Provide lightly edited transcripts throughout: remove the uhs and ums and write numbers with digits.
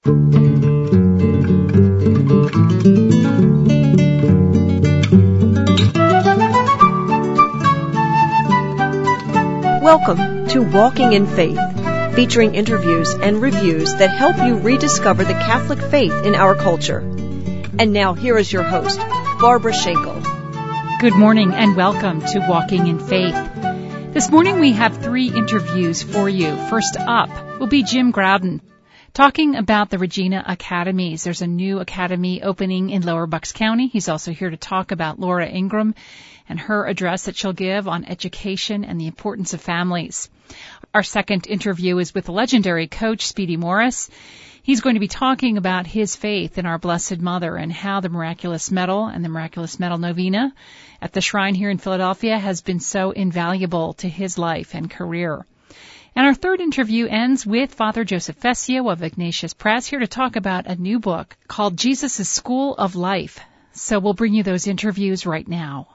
Welcome to Walking in Faith, featuring interviews and reviews that help you rediscover the Catholic faith in our culture. And now here is your host, Barbara Schenkel. Good morning and welcome to Walking in Faith. This morning we have 3 interviews for you. First up will be Jim Groudon, talking about the Regina Academies. There's a new academy opening in Lower Bucks County. He's also here to talk about Laura Ingraham and her address that she'll give on education and the importance of families. Our second interview is with the legendary coach, Speedy Morris. He's going to be talking about his faith in our Blessed Mother and how the Miraculous Medal and the Miraculous Medal Novena at the shrine here in Philadelphia has been so invaluable to his life and career. And our third interview ends with Father Joseph Fessio of Ignatius Press, here to talk about a new book called Jesus' School of Life. So we'll bring you those interviews right now.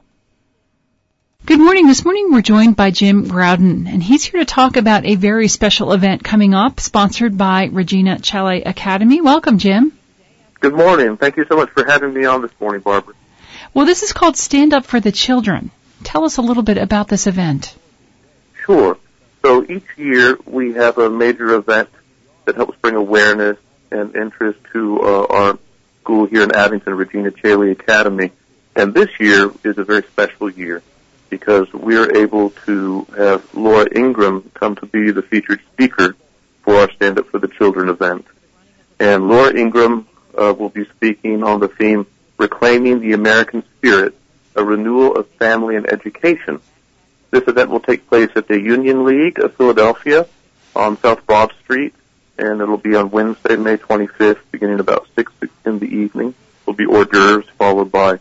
Good morning. This morning we're joined by Jim Groudon, and he's here to talk about a very special event coming up, sponsored by Regina Coeli Academy. Welcome, Jim. Good morning. Thank you so much for having me on this morning, Barbara. Well, this is called Stand Up for the Children. Tell us a little bit about this event. Sure. So each year we have a major event that helps bring awareness and interest to our school here in Abington, Regina Coeli Academy. And this year is a very special year, because we are able to have Laura Ingraham come to be the featured speaker for our Stand Up for the Children event. And Laura Ingraham will be speaking on the theme, Reclaiming the American Spirit, a Renewal of Family and Education. This event will take place at the Union League of Philadelphia on South Broad Street, and it'll be on Wednesday, May 25th, beginning about 6 in the evening. It'll be hors d'oeuvres, followed by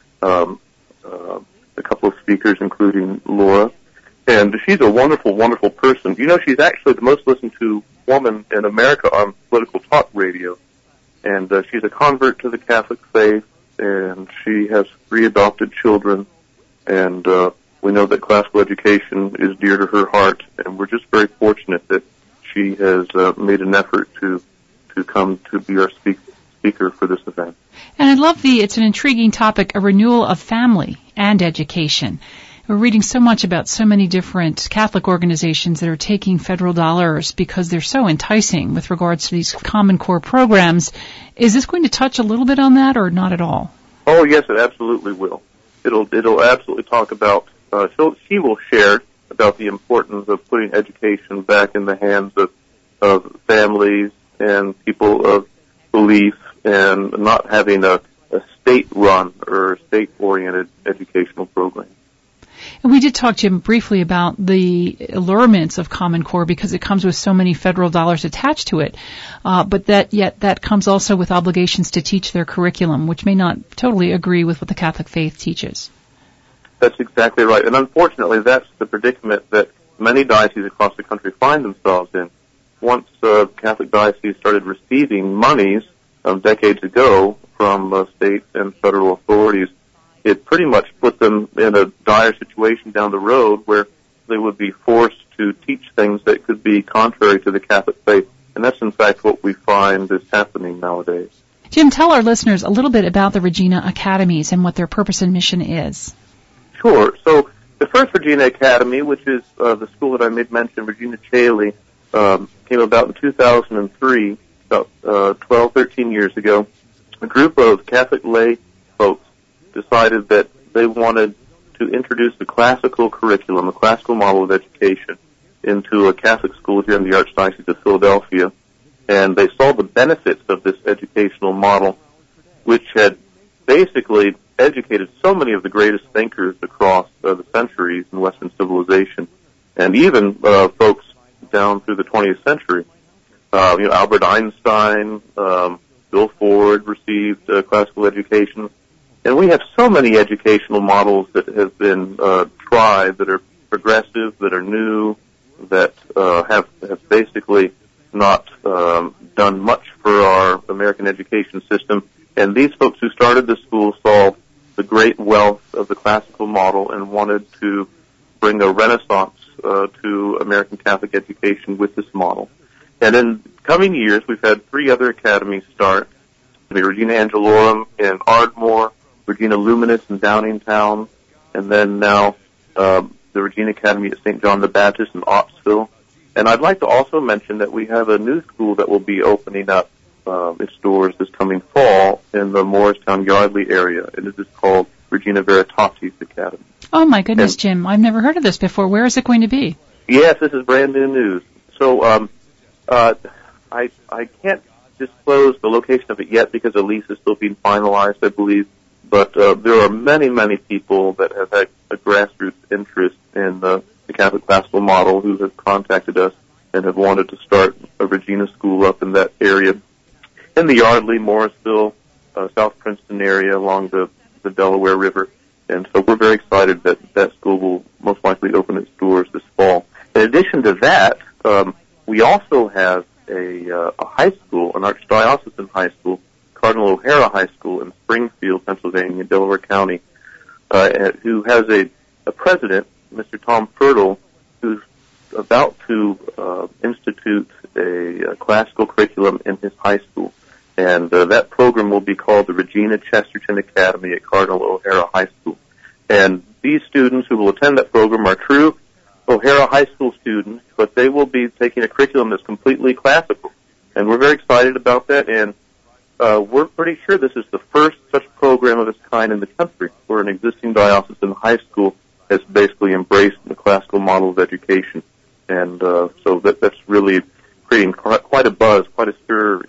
a couple of speakers, including Laura. And she's a wonderful, wonderful person. You know, she's actually the most listened to woman in America on political talk radio. And she's a convert to the Catholic faith, and she has 3 adopted children. And we know that classical education is dear to her heart, and we're just very fortunate that she has made an effort to come to be our speaker for this event. And I love it's an intriguing topic, a renewal of family and education. We're reading so much about so many different Catholic organizations that are taking federal dollars because they're so enticing with regards to these Common Core programs. Is this going to touch a little bit on that or not at all? Oh, yes, it absolutely will. It'll absolutely talk about, she will share about the importance of putting education back in the hands of families and people of belief, and not having a state-run or state-oriented educational program. And we did talk, Jim, briefly about the allurements of Common Core because it comes with so many federal dollars attached to it, but that comes also with obligations to teach their curriculum, which may not totally agree with what the Catholic faith teaches. That's exactly right. And unfortunately, that's the predicament that many dioceses across the country find themselves in. Once Catholic dioceses started receiving monies decades ago from state and federal authorities, it pretty much put them in a dire situation down the road where they would be forced to teach things that could be contrary to the Catholic faith. And that's, in fact, what we find is happening nowadays. Jim, tell our listeners a little bit about the Regina Academies and what their purpose and mission is. Sure. So the first Regina Academy, which is the school that I made mention, Regina Coeli, came about in 2003, about 12, 13 years ago. A group of Catholic lay folks decided that they wanted to introduce the classical curriculum, a classical model of education, into a Catholic school here in the Archdiocese of Philadelphia. And they saw the benefits of this educational model, which had basically educated so many of the greatest thinkers across the centuries in Western civilization, and even folks down through the 20th century. Albert Einstein, Bill Ford received classical education. And we have so many educational models that have been tried, that are progressive, that are new, that have basically not done much for our American education system. And these folks who started the school saw the great wealth of the classical model and wanted to bring a renaissance to American Catholic education with this model. And in coming years, we've had 3 other academies start. The Regina Angelorum in Ardmore, Regina Luminis in Downingtown, and then now the Regina Academy at St. John the Baptist in Ottsville. And I'd like to also mention that we have a new school that will be opening up its doors this coming fall in the Morristown Yardley area, and it is called Regina Veritatis Academy. Oh, my goodness, Jim. I've never heard of this before. Where is it going to be? Yes, this is brand new news. So I can't disclose the location of it yet because the lease is still being finalized, I believe. But there are many, many people that have had a grassroots interest in the Catholic classical model who have contacted us and have wanted to start a Regina school up in that area, in the Yardley, Morrisville, South Princeton area along the Delaware River. And so we're very excited that that school will most likely open its doors this fall. In addition to that, we also have a high school, an archdiocesan high school, Cardinal O'Hara High School in Springfield, Pennsylvania, Delaware County, who has a president, Mr. Tom Fertile, who's about to institute a classical curriculum in his high school. And that program will be called the Regina Chesterton Academy at Cardinal O'Hara High School. And these students who will attend that program are true O'Hara High School students, but they will be taking a curriculum that's completely classical. And we're very excited about that, and we're pretty sure this is the first such program of its kind in the country, where an existing diocesan high school has basically embraced the classical model of education. And so that's really creating quite a buzz, quite a stir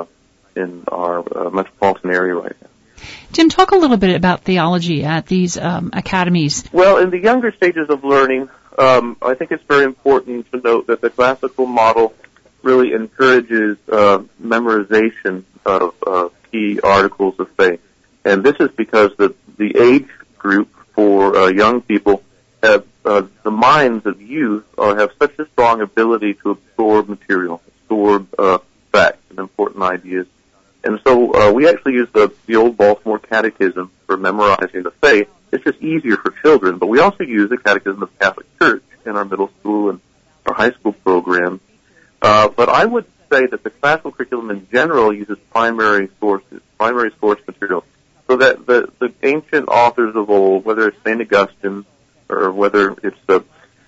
in our metropolitan area right now. Jim, talk a little bit about theology at these academies. Well, in the younger stages of learning, I think it's very important to note that the classical model really encourages memorization of key articles of faith. And this is because the age group for young people have the minds of youth have such a strong ability to absorb material, absorb facts and important ideas. And so we actually use the old Baltimore Catechism for memorizing the faith. It's just easier for children, but we also use the Catechism of the Catholic Church in our middle school and our high school programs. But I would say that the classical curriculum in general uses primary source material, so that the ancient authors of old, whether it's St. Augustine or whether it's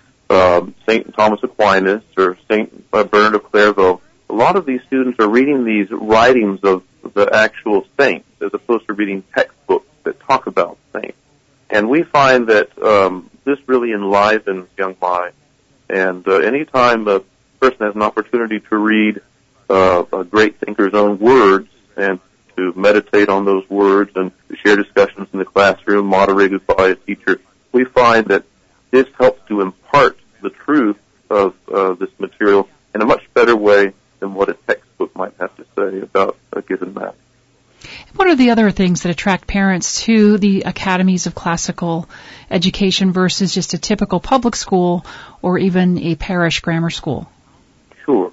St. Thomas Aquinas or St. Bernard of Clairvaux, a lot of these students are reading these writings of the actual saints as opposed to reading textbooks that talk about saints. And we find that this really enlivens young minds. And anytime a person has an opportunity to read a great thinker's own words and to meditate on those words and to share discussions in the classroom moderated by a teacher, we find that this helps to impart the truth of this material in a much better way than what a textbook might have to say about a given matter. What are the other things that attract parents to the academies of classical education versus just a typical public school or even a parish grammar school? Sure.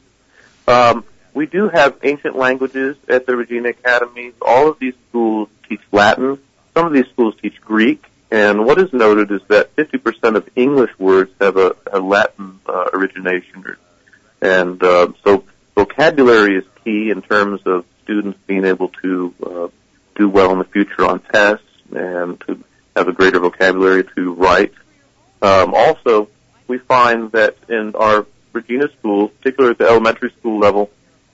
We do have ancient languages at the Regina Academies. All of these schools teach Latin. Some of these schools teach Greek. And what is noted is that 50% of English words have a Latin origination. And so vocabulary is key in terms of students being able to do well in the future on tests and to have a greater vocabulary to write. Also, we find that in our Regina schools, particularly at the elementary school level,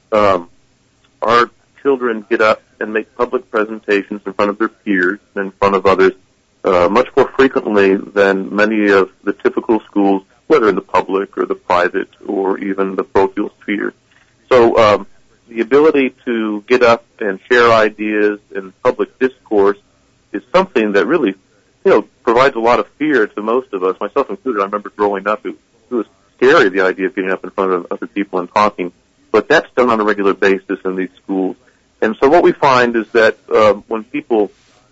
our children get up and make public presentations in front of their peers and in front of others much more frequently than many of the typical schools, whether in the public or the private or even the parochial sphere. So the ability to get up and share ideas in public discourse is something that really, provides a lot of fear to most of us, myself included. I remember growing up, it was scary, the idea of getting up in front of other people and talking. But that's done on a regular basis in these schools. And so what we find is that when people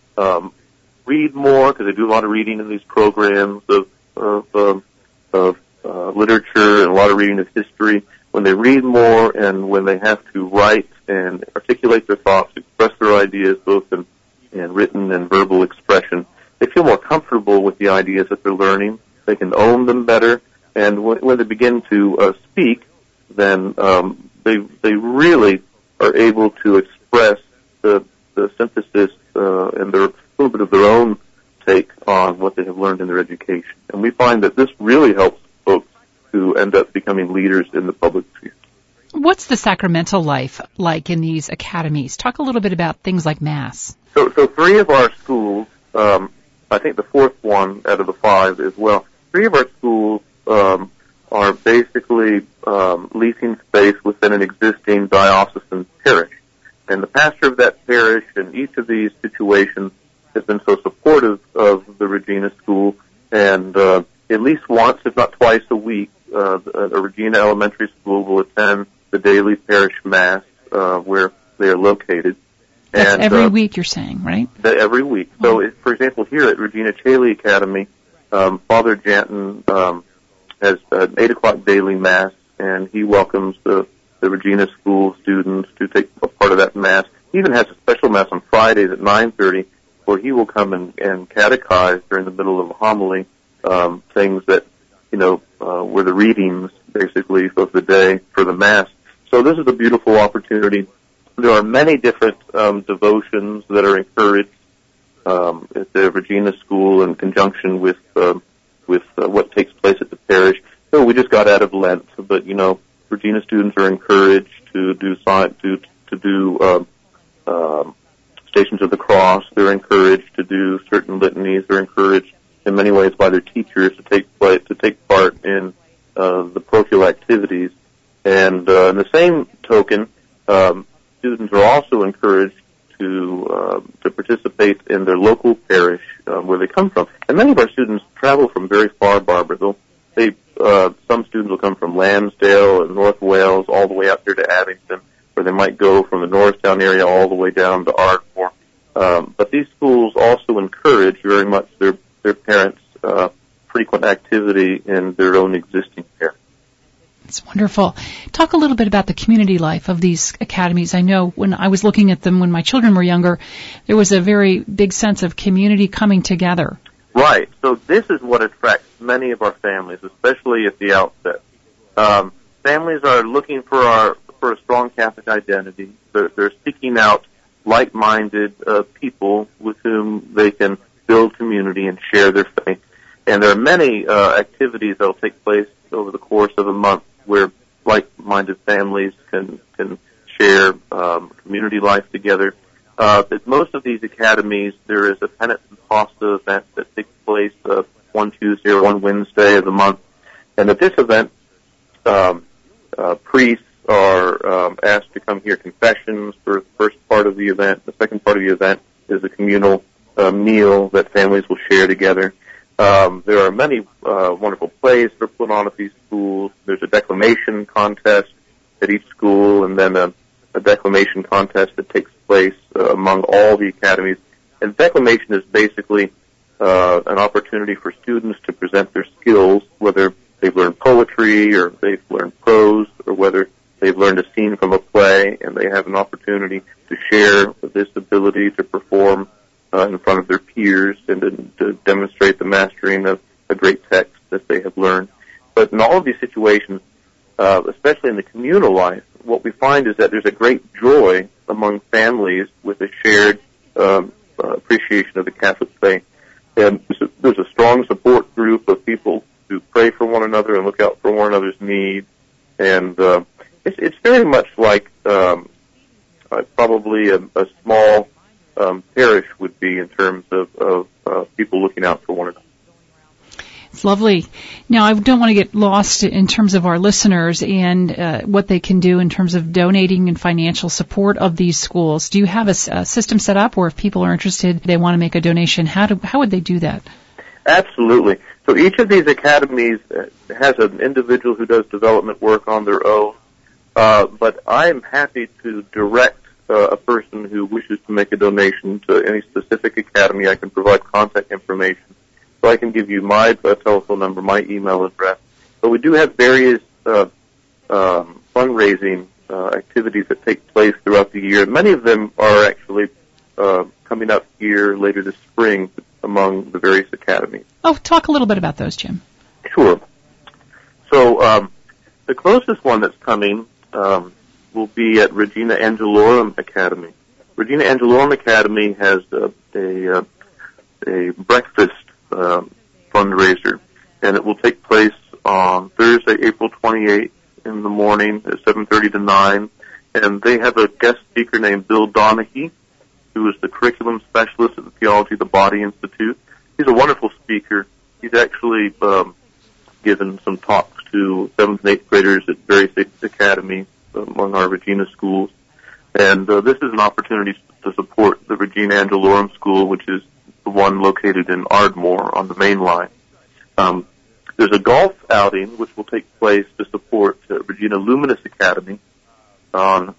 read more, because they do a lot of reading in these programs of literature and a lot of reading of history, when they read more and when they have to write and articulate their thoughts, express their ideas both in written and verbal expression, they feel more comfortable with the ideas that they're learning. They can own them better. And when they begin to speak, then they really are able to express the synthesis and a little bit of their own take on what they have learned in their education. And we find that this really helps folks who end up becoming leaders in the public sphere. What's the sacramental life like in these academies? Talk a little bit about things like Mass. So 3 of our schools, I think the 4th one out of the 5 as well, 3 of our schools are basically leasing space within an existing diocesan parish. And the pastor of that parish in each of these situations has been so supportive of the Regina School, and at least once, if not twice a week, a Regina Elementary School will attend the daily parish Mass where they are located. That's every week, you're saying, right? Every week. So, for example, here at Regina Caeli Academy, Father Janton has an 8 o'clock daily Mass, and he welcomes the Regina School students to take a part of that Mass. He even has a special Mass on Fridays at 9:30, where he will come and catechize during the middle of a homily, things that, were the readings, basically, of the day for the Mass. So this is a beautiful opportunity. There are many different devotions that are encouraged at the Regina School in conjunction with what takes place at the parish. So we just got out of Lent, but Regina students are encouraged to do Stations of the Cross. They're encouraged to do certain litanies. They're encouraged in many ways by their teachers to take part in the parochial activities. And in the same token, students are also encouraged to participate in their local parish where they come from. And many of our students travel from very far, Barbara. Some students will come from Lansdale and North Wales all the way up here to Abington, or they might go from the Norristown area all the way down to Ardmore. But these schools also encourage very much their parents' frequent activity in their own existing parish. It's wonderful. Talk a little bit about the community life of these academies. I know when I was looking at them when my children were younger, there was a very big sense of community coming together. Right. So this is what attracts many of our families, especially at the outset. Families are looking for a strong Catholic identity. They're seeking out like-minded people with whom they can build community and share their faith. And there are many activities that will take place over the course of a month where like-minded families can share community life together. At most of these academies, there is a penance and pasta event that takes place one Tuesday or one Wednesday of the month. And at this event, priests are asked to come hear confessions for the first part of the event. The second part of the event is a communal meal that families will share together. There are many wonderful plays that are put on at these schools. There's a declamation contest at each school, and then a declamation contest that takes place among all the academies. And declamation is basically an opportunity for students to present their skills, whether they've learned poetry or they've learned prose, or whether they've learned a scene from a play, and they have an opportunity to share this ability to perform in front of their peers and to demonstrate the mastering of a great text that they have learned. But in all of these situations, especially in the communal life, what we find is that there's a great joy among families with a shared appreciation of the Catholic faith. And there's a strong support group of people who pray for one another and look out for one another's needs. And it's very much like probably a small parish would be in terms of people looking out for one another. It's lovely. Now, I don't want to get lost in terms of our listeners and what they can do in terms of donating and financial support of these schools. Do you have a system set up, or if people are interested, they want to make a donation, how would they do that? Absolutely. So each of these academies has an individual who does development work on their own, but I am happy to direct a person who wishes to make a donation to any specific academy. I can provide contact information. So I can give you my telephone number, my email address. But we do have various fundraising activities that take place throughout the year. Many of them are actually coming up here later this spring among the various academies. Oh, talk a little bit about those, Jim. Sure. So the closest one that's coming will be at Regina Angelorum Academy. Regina Angelorum Academy has a breakfast fundraiser, and it will take place on Thursday, April 28th in the morning at 7:30 to 9. And they have a guest speaker named Bill Donahue, who is the curriculum specialist at the Theology of the Body Institute. He's a wonderful speaker. He's actually given some talks to 7th and 8th graders at various academies among our Regina schools. And this is an opportunity to support the Regina Angelorum School, which is the one located in Ardmore on the main line. There's a golf outing which will take place to support Regina Luminous Academy on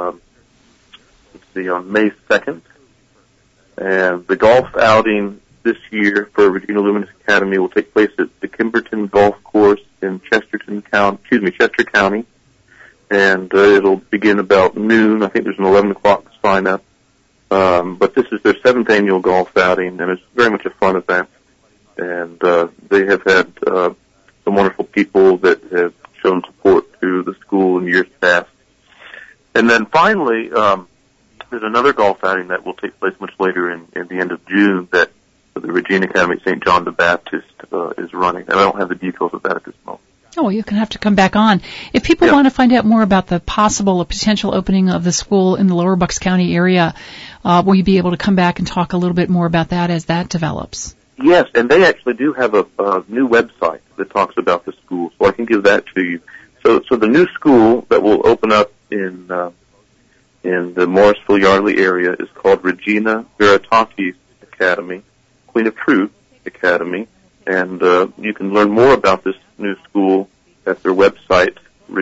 May 2nd. And the golf outing this year for Regina Luminous Academy will take place at the Kimberton Golf Course in Chester County. And it'll begin about noon. I think there's an 11 o'clock sign up. But this is their 7th annual golf outing, and it's very much a fun event. And they have had some wonderful people that have shown support to the school in years past. And then finally, there's another golf outing that will take place much later in the end of June that the Regina Academy at St. John the Baptist is running. And I don't have the details of that at this moment. Oh, well, you're going to have to come back on. If people want to find out more about the possible or potential opening of the school in the Lower Bucks County area, will you be able to come back and talk a little bit more about that as that develops? Yes, and they actually do have a new website that talks about the school, so I can give that to you. So the new school that will open up in the Morrisville Yardley area is called Regina Veritatis Academy, Queen of Truth Academy, and you can learn more about this new school at their website,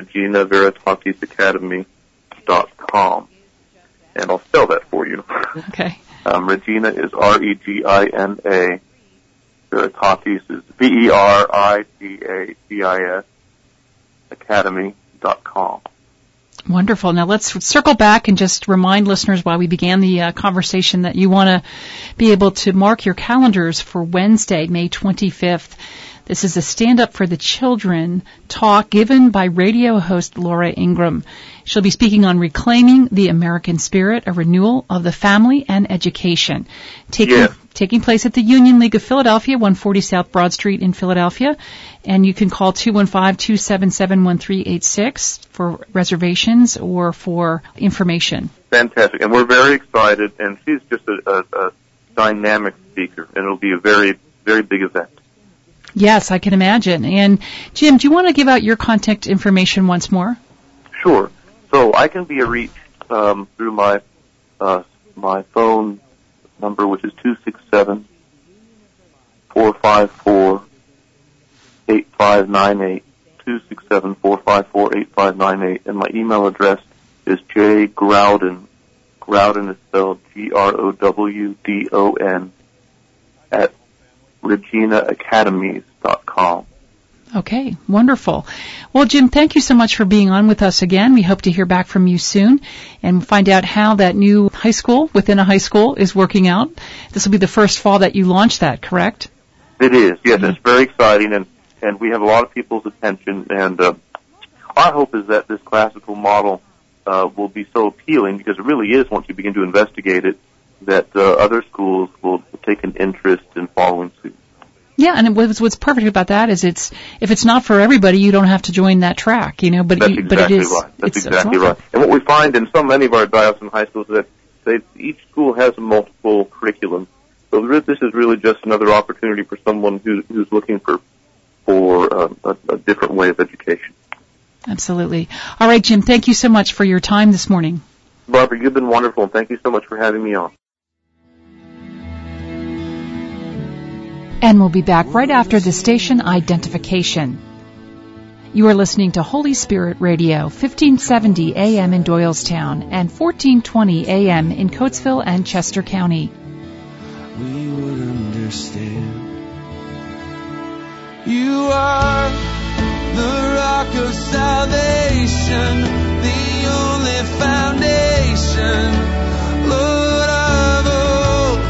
reginaveritatisacademy.com. And I'll spell that for you. Okay. Regina is Regina, Veritatis is Veridatis, academy.com. Wonderful. Now let's circle back and just remind listeners why we began the conversation that you want to be able to mark your calendars for Wednesday, May 25th. This is a Stand Up for the Children talk given by radio host Laura Ingram. She'll be speaking on reclaiming the American spirit, a renewal of the family and education. Taking place at the Union League of Philadelphia, 140 South Broad Street in Philadelphia. And you can call 215-277-1386 for reservations or for information. Fantastic. And we're very excited. And she's just a dynamic speaker. And it'll be a very, very big event. Yes, I can imagine. And Jim, do you want to give out your contact information once more? Sure. So I can be reached through my phone number, which is 267-454-8598, 267-454-8598, and my email address is jgrowden, Growden is spelled GROWDON, at ReginaAcademies.com. Okay, wonderful. Well, Jim, thank you so much for being on with us again. We hope to hear back from you soon and find out how that new high school within a high school is working out. This will be the first fall that you launch that, correct? It is, yes. It's very exciting, and we have a lot of people's attention, and our hope is that this classical model will be so appealing, because it really is, once you begin to investigate it, that other schools will take an interest in following suit. Yeah, and what's perfect about that is if it's not for everybody, you don't have to join that track, you know. But That's exactly it is. Right. That's exactly right. And what we find in so many of our diocesan high schools is that each school has a multiple curriculum. So this is really just another opportunity for someone who's looking for a different way of education. Absolutely. All right, Jim, thank you so much for your time this morning. Barbara, you've been wonderful, and thank you so much for having me on. And we'll be back right after the station identification. You are listening to Holy Spirit Radio, 1570 AM in Doylestown and 1420 AM in Coatesville and Chester County. We would understand. You are the rock of salvation, the only foundation, Lord of all.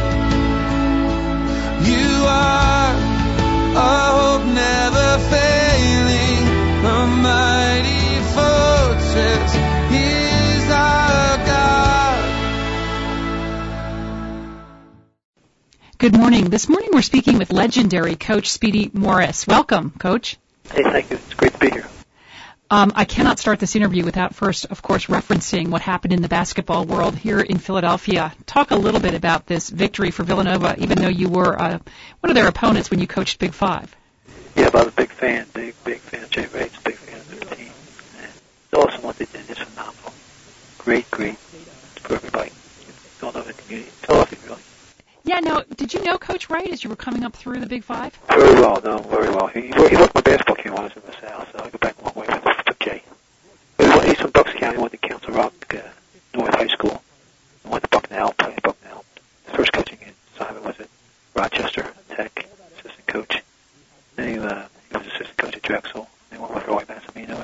You are our hope never failing, a mighty fortress here. Good morning. This morning we're speaking with legendary Coach Speedy Morris. Welcome, Coach. Hey, thank you. It's great to be here. I cannot start this interview without first, of course, referencing what happened in the basketball world here in Philadelphia. Talk a little bit about this victory for Villanova, even though you were one of their opponents when you coached Big Five. Yeah, I was a big fan of Jay Wright's, big fan of their team. And it's awesome what they did. It's phenomenal. Great for everybody. Villanova community. Philadelphia, really. Yeah, now, did you know Coach Wright as you were coming up through the Big Five? Very well. He worked my basketball team when I was in LaSalle, so I go back a long way with Jay. He's from Bucks County, went to Council Rock North High School, and went to Bucknell, played at Bucknell. His first coaching assignment was at Rochester Tech, assistant coach. Then he was assistant coach at Drexel. Then went with Roy Massimino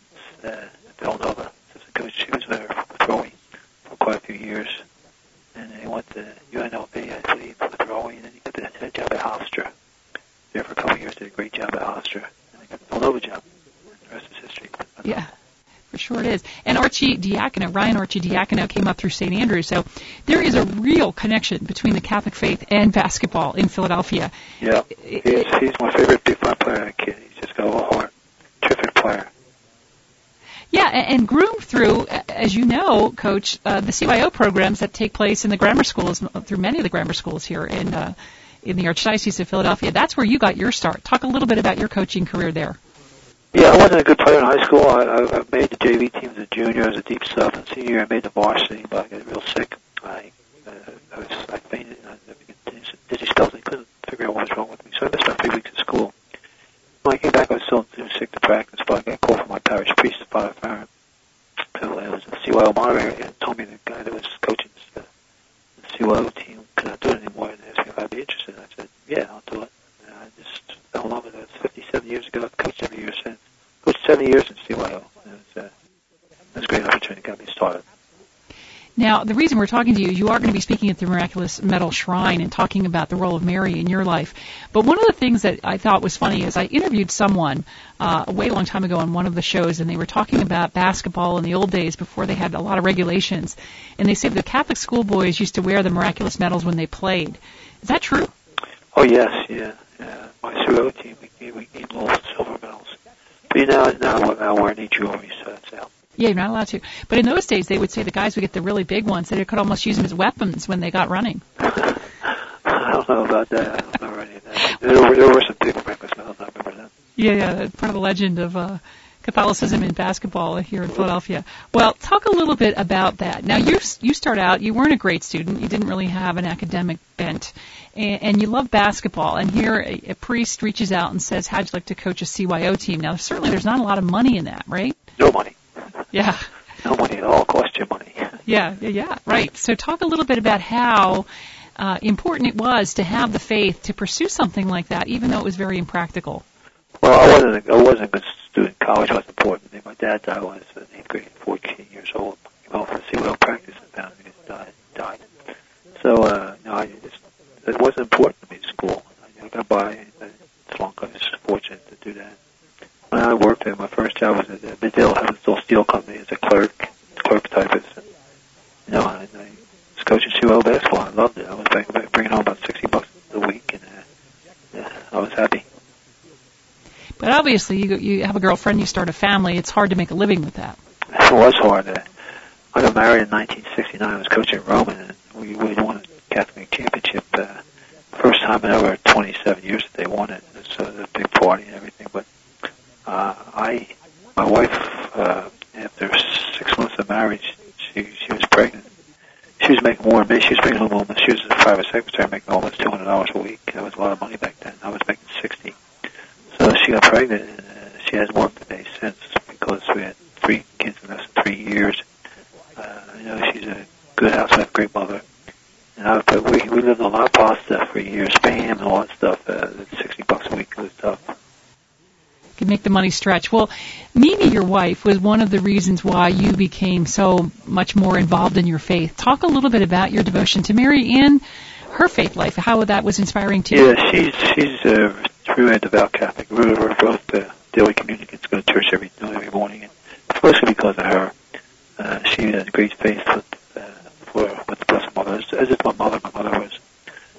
at Villanova, assistant coach. He was there with Roy for quite a few years. And then he went to UNLV, I believe, with Roy, and then he got the job at Hofstra. There for a couple of years, did a great job at Hofstra. And then got the Villanova job. The rest is history. Yeah. For sure it is. And Ryan Archie Diacono came up through St. Andrews. So there is a real connection between the Catholic faith and basketball in Philadelphia. Yeah. He's my favorite Big Five player, that kid. He's just got a little heart. Terrific player. Yeah, and groomed through, as you know, Coach, the CYO programs that take place in the grammar schools, through many of the grammar schools here in the Archdiocese of Philadelphia. That's where you got your start. Talk a little bit about your coaching career there. Yeah, I wasn't a good player in high school. I made the JV team as a junior, as a deep sub, and senior year I made the varsity, but I got real sick. I fainted, and I began dizzy spells. I couldn't figure out what was wrong with me, so I missed about 3 weeks of school. When I came back, I was still too sick to practice, but I got a call from my parish priest, Father Farron, who was a CYO moderator, and told me the guy that was coaching the CYO team could not do it anymore, and asked me if I'd be interested. I said, yeah, I'll do it. And I just fell in love with it. It was 57 years ago. I've coached every year since. Coached 7 years in CYO. It was a great opportunity. Got me started. Now, the reason we're talking to you, you are going to be speaking at the Miraculous Medal Shrine and talking about the role of Mary in your life. But one of the things that I thought was funny is I interviewed someone a way long time ago on one of the shows, and they were talking about basketball in the old days before they had a lot of regulations. And they said the Catholic schoolboys used to wear the miraculous medals when they played. Is that true? Oh, yes, yeah. My CYO team, we gave little silver medals. But now we're wearing jewelry, so that's out. Yeah, you're not allowed to. But in those days, they would say the guys would get the really big ones. They could almost use them as weapons when they got running. I don't know about that. I don't remember any of that. There were some big miraculous medals. I remember that. Yeah, part of the legend of Catholicism in basketball here in Philadelphia. Well, talk a little bit about that. Now, you start out, you weren't a great student. You didn't really have an academic bent. And you love basketball. And here a priest reaches out and says, how'd you like to coach a CYO team? Now, certainly there's not a lot of money in that, right? No money. Yeah. No money at all. Cost you money. Yeah, right. So talk a little bit about how important it was to have the faith to pursue something like that, even though it was very impractical. Well, I wasn't a good student. College wasn't important to me. My dad died when I was in 8th grade, 14 years old. Came home for CYO practice and found me died. So, it wasn't important to me at school. I got by as long as I was fortunate to do that. When I worked there, my first job was at Medill Hevensville Steel Company as a clerk typist. And, I was coaching CYO basketball. I loved it. I was bringing home about $60 a week, and I was happy. But obviously, you have a girlfriend, you start a family. It's hard to make a living with that. It was hard. I got married in 1969. I was coaching at Roman, and we won a Catholic championship. First time in over 27 years that they won it. So it was a big party and everything. But my wife, after 6 months of marriage, she was pregnant. She was making more than me. She was making almost. She was a private secretary, making almost $200 a week. That was a lot of money back then. I was making $60. So she got pregnant, and she hasn't worked a day since because we had 3 kids in less than 3 years. She's a good housewife, great mother. But we lived on La Pasta for years, Spam and all that stuff. $60 a week was tough. Could make the money stretch. Well, Mimi, your wife, was one of the reasons why you became so much more involved in your faith. Talk a little bit about your devotion to Mary and her faith life, how that was inspiring to you. Yeah, she's a truly devout Catholic. We were both daily communicants, go to church every morning. And mostly because of her. She had great faith with the Blessed Mother, as if my mother was.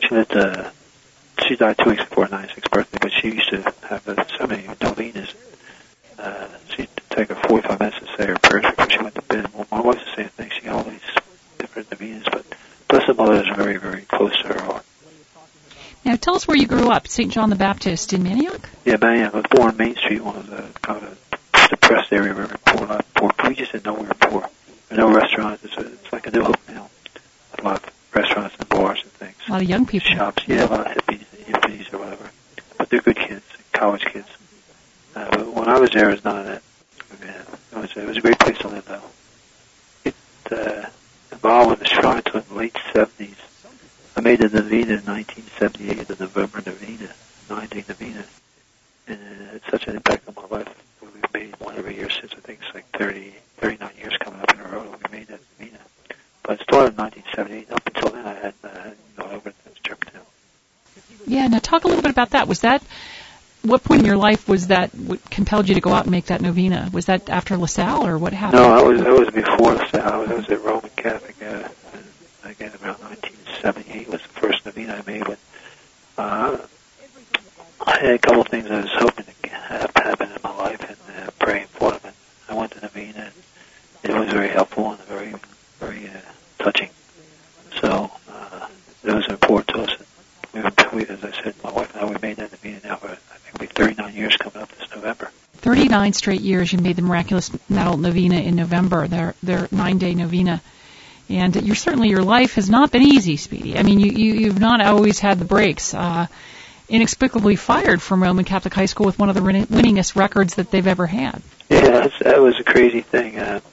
She died 2 weeks before her 96th birthday, but she used to have so many novenas. She'd take her 45 minutes to say her prayers before she went to bed. Well, my wife's the same thing. She got all these different novenas, but Blessed Mother is very, very close to her heart. Now, tell us where you grew up, St. John the Baptist in Manayunk? Yeah, Manayunk. I was born on Main Street, one of the kind of depressed area where we were poor, not poor. We just didn't know we were poor. There were no restaurants. It's like a new hope now. A lot of restaurants and bars and things. A lot of young people. Shops, yeah, a lot of hippies or whatever. But they're good kids, college kids. But when I was there, it was none of that. It was a great place to live, though. It evolved in the shrine until the late 70s. I made the novena in 1978, the November novena, 9-day novena. And it's such an impact on my life. We've made one every year since, I think it's like 39 years coming up in a row that we made that novena. But it started in 1978. Up until then, I hadn't gone over to Germantown. Yeah, now talk a little bit about that. Was that, what point in your life was that what compelled you to go out and make that novena? Was that after LaSalle, or what happened? No, that was before LaSalle. I was at Roman Catholic. Again, around 1978 was the first novena I made. But I had a couple of things I was hoping to have happen in my life and praying for them. And I went to novena, and it was very helpful and very, very touching. So it was important to us. We, as I said, my wife and I, we made that novena now for, I think, it'll be 39 years coming up this November. 39 straight years you made the Miraculous Adult Novena in November, their 9-day novena. And your life has not been easy, Speedy. I mean, you've not always had the breaks. Inexplicably fired from Roman Catholic High School with one of the winningest records that they've ever had. Yeah, that was a crazy thing.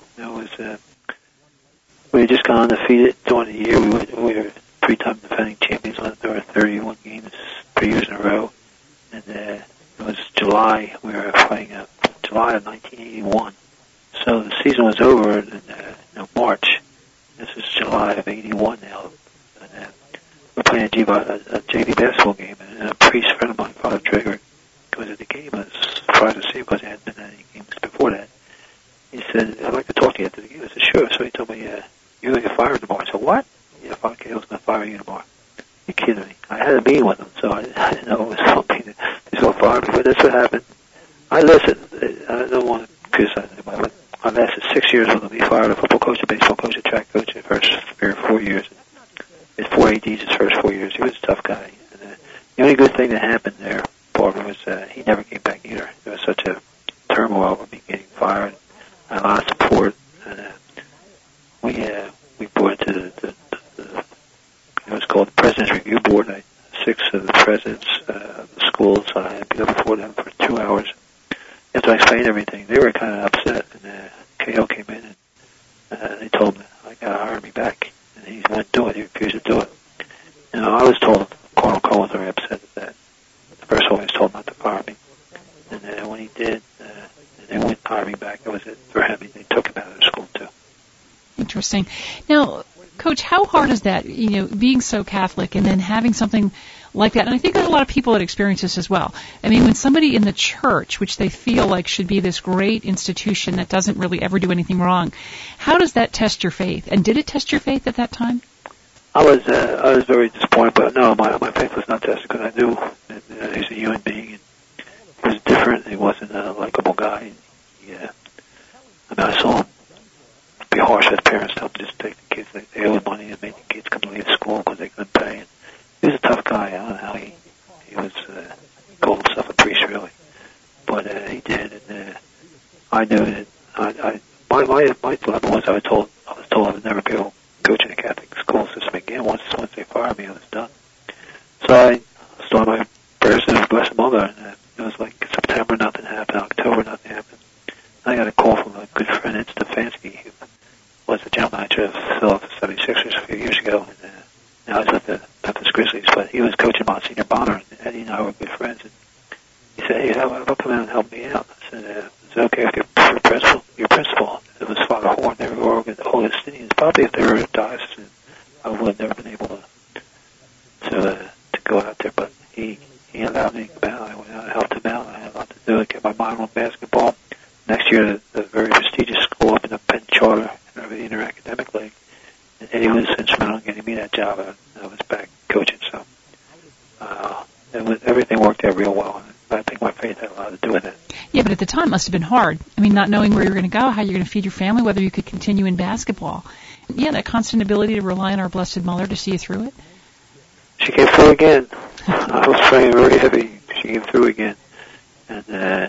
We had just gone undefeated during the year. We were 3-time defending champions. There were 31 games 3 years in a row. And it was July. We were fighting July of 1981. So the season was over in March. This is July of 81 now. And we're playing a JV basketball game. And a priest friend of mine, Father Traeger, goes at the game. I was surprised to see him because he hadn't been at any games before that. He said, "I'd like to talk to you after the game." I said, "Sure." So he told me, "You're going to get fired tomorrow." I said, "What?" "Yeah, Father Cahill's going to fire you tomorrow." You're kidding me. I had a meeting with him, so I didn't know it was something that he's going to fire me. But that's what happened. I listened. I don't want to criticize anybody, but I lasted 6 years with him. He fired a football coach, a baseball coach, a track coach in the first 3 or 4 years. His 4 ADs his first 4 years. He was a tough guy. And, the only good thing that happened there, Barbara, was he never came back either. There was such a turmoil with me getting fired. I had a lot of support. And we brought it to the it was called the President's Review Board. 6 of the presidents of the schools, I had to go before them for 2 hours. After I explained everything, they were kind of upset. And Cahill came in and they told him, "I got to hire me back." And he wouldn't do it. He refused to do it. And I was told, Colonel Cole was very upset at that. First of all, he was told not to fire me. And then when he did, and they wouldn't hire me back, that was it for him. They took him out of the school, too. Interesting. Now, Coach, how hard is that, being so Catholic and then having something like that? And I think there's a lot of people that experience this as well. I mean, when somebody in the church, which they feel like should be this great institution that doesn't really ever do anything wrong, how does that test your faith? And did it test your faith at that time? I was very disappointed, but no, my faith was not tested because I knew that he's a human being and he was different. He wasn't a likable guy. I saw him be harsh with parents, help just take the kids. They owed money and made the kids come to leave school because they couldn't pay. And he was a tough guy. I don't know how he was called himself a priest, really, but he did. And I knew that my dilemma was I was told I would never be able to coach in a Catholic school system again. Once they fired me, I was done. So I started my prayers to the Blessed Mother, and it was like September, nothing happened. October, nothing happened. I got a call from a good friend, Ed Stefanski, who was the general manager of the Philadelphia 76ers a few years ago. And now he's with the Memphis Grizzlies, but he was coaching Monsignor Bonner, and Eddie and I were good friends. And he said, "Hey, how about come out and help me out?" I said, "Is it okay if your principal?" It was Father Horn. They were Augustinians. Probably if they were a diocesan, I would have never been able to go out there. But he allowed me to come out. I went out and helped him out. I had a lot to do. I kept my mind on basketball. Next year, the very prestigious school opened up Penn Charter and the Inter-Academic League. And Eddie was instrumental in getting me that job. I was back coaching. So everything worked out real well. And I think my faith had a lot to do with it. Yeah, but at the time it must have been hard. I mean, not knowing where you're going to go, how you're going to feed your family, whether you could continue in basketball. Yeah, that constant ability to rely on our Blessed Mother to see you through it. She came through again. I was praying very heavy. She came through again. And,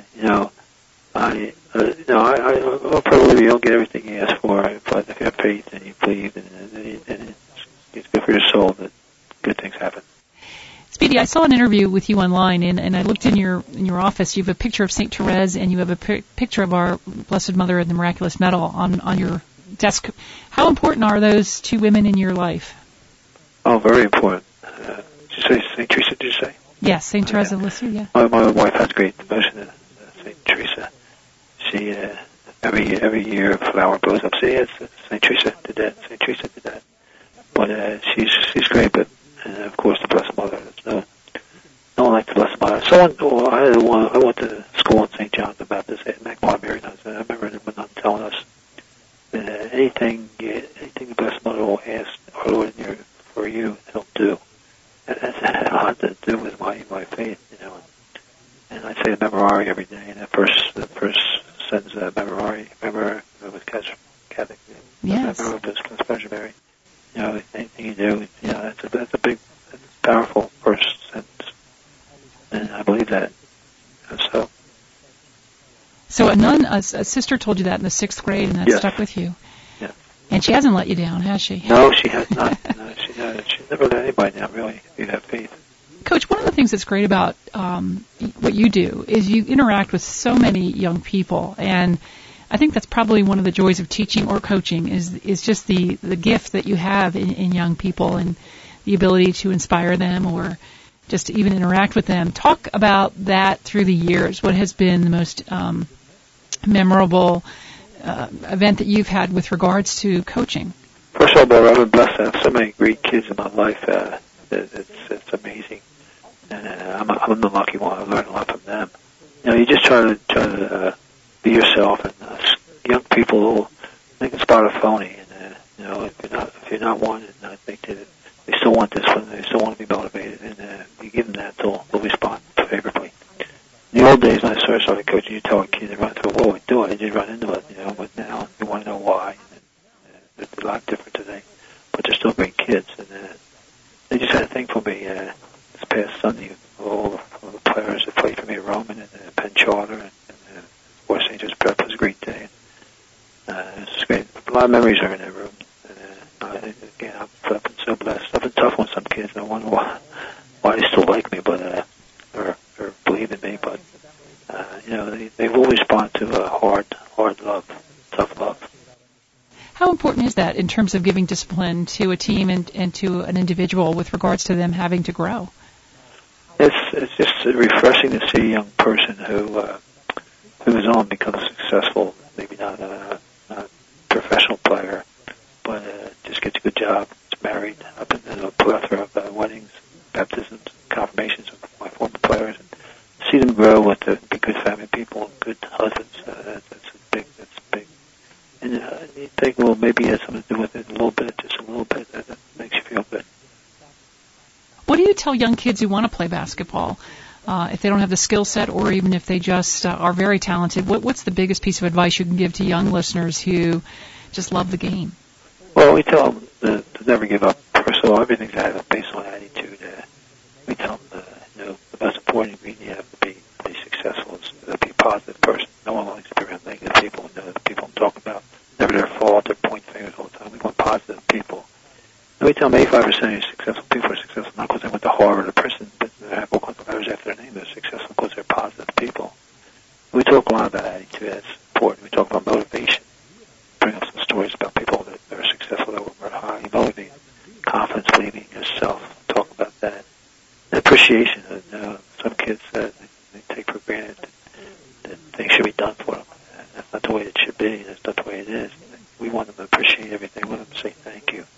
I'll probably you don't get everything you ask for, but if you have faith and you believe, and it's good for your soul that good things happen. Speedy, I saw an interview with you online, and I looked in your office. You have a picture of St. Therese, and you have a picture of our Blessed Mother and the Miraculous Medal on your desk. How important are those two women in your life? Oh, very important. Did you say St. Teresa, did you say? Yes, St. Therese of Lisieux, yeah. My wife has great devotion to St. Teresa. She, every year a flower blows up. Say, yes, St. Teresa did that, St. Teresa did that. But she's great, but of course the Blessed Mother. No one like the Blessed Mother. I went to school in St. John the Baptist at Magdalene Mary. I remember them telling us that anything the Blessed Mother will ask our Lord for you, He'll do. And that's had a lot to do with my faith, And I say the Memorare every day, and the first sentence of the Memorare, remember it was Catholic. Yes. Remember it was Virgin Mary. Anything you do, that's a big, powerful first sentence, and I believe that. So a sister told you that in the 6th grade, and that stuck with you. Yeah. And she hasn't let you down, has she? No, she has not. No, she never let anybody down, really, if you have faith. Coach, one of the things that's great about what you do is you interact with so many young people, and I think that's probably one of the joys of teaching or coaching is just the gift that you have in young people and the ability to inspire them or just to even interact with them. Talk about that through the years. What has been the most memorable event that you've had with regards to coaching? First of all, Barbara, I've been blessed to have so many great kids in my life. It's amazing. And I'm the lucky one. I learned a lot from them. You just try to be yourself, and young people they can spot a phony, and if you're not one, and I think that they still want this one, they still want to be motivated, and you give them that, they'll respond favorably. In the old days, when I started coaching, you tell a kid to run through a wall, we do it, and you run into it, but now you want to know why. And it's a lot different today, but they're still great kids, and they just had a thing for me this past Sunday. All the players that played for me at Roman and Penn Charter and West St. Joe's Prep was a great day. It was great. A lot of memories are in that room. Again, I've been so blessed. I've been tough on some kids, and I wonder why they still like me, but or believe in me. But they will respond to a hard love, tough love. How important is that in terms of giving discipline to a team and to an individual with regards to them having to grow? It's just refreshing to see a young person who is on becomes successful. Maybe not a professional player, but just gets a good job. Is married. I've been in a plethora of weddings, baptisms, confirmations of my former players, and see them grow with be good family people, good husbands. That's big. And you think, well, maybe it has something to do with it a little bit, just a little bit. That makes you feel good. What do you tell young kids who want to play basketball, if they don't have the skill set or even if they just are very talented? What's the biggest piece of advice you can give to young listeners who just love the game? Well, we tell them to never give up. First of all, everything's based on attitude. We tell them the most important ingredient you have to be successful is to be a positive person. No one likes to be around negative people. The people I'm talking about, never their fault. They're pointing fingers all the time. We want positive people. And we tell them 85% of successful people are successful not because they went to Harvard or Princeton, but they have all kinds of letters after their name. They're successful because they're positive people. We talk a lot about attitude. That's important. We talk about motivation. Bring up some stories about people that are successful, that were highly motivated. Confidence, believing in yourself. Talk about that. And appreciation. Some kids they take for granted that things should be done for them. And that's not the way it should be. That's not the way it is. We want them to appreciate everything. We want them to say thank you.